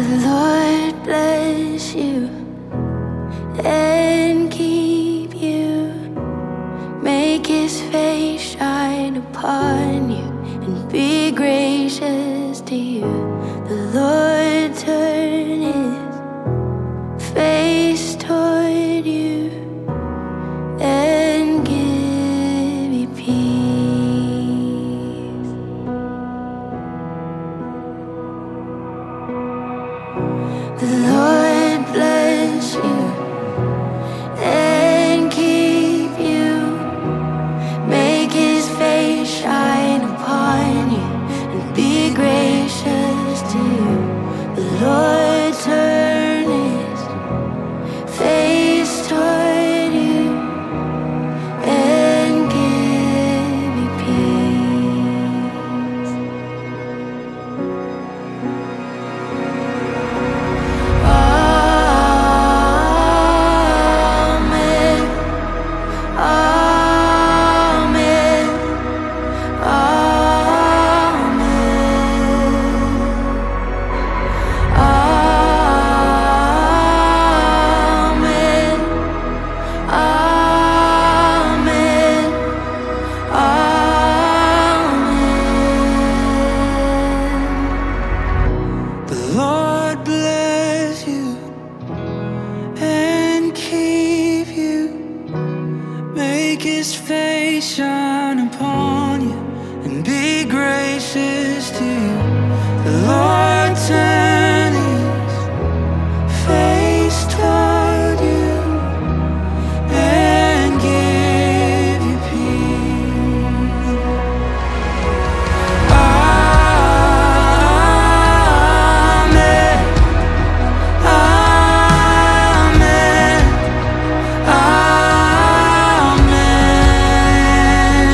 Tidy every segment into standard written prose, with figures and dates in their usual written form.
The Lord bless you and keep you. Make His face shine upon you and be gracious to you. The Lord turn His face toward you and give you peace. The Lord bless you and keep you. Make His face shine upon you and be gracious to you. The Lord turn His face toward you and give you peace. Amen. Amen. The Lord bless you and keep you. Make His face shine upon you and be gracious to you. The Lord turn His face toward you and give you peace. Amen. Amen. Amen.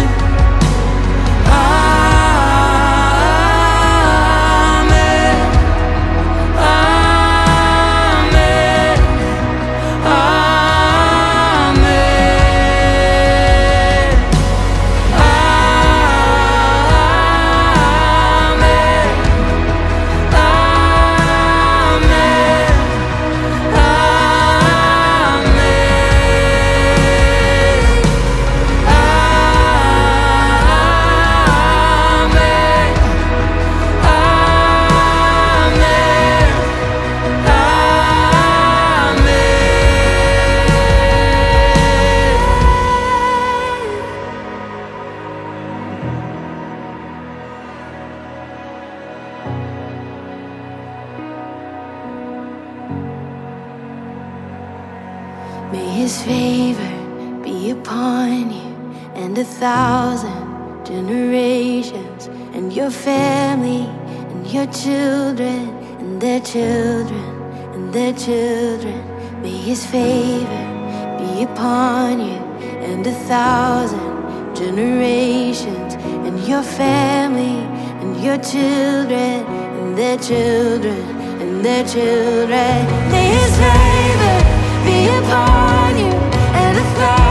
May His favor be upon you and 1,000 generations, and your family, and your children, and their children, and their children. May His favor be upon you and 1,000 generations, and your family, and your children, and their children, and their children. May His favor be upon you and 1,000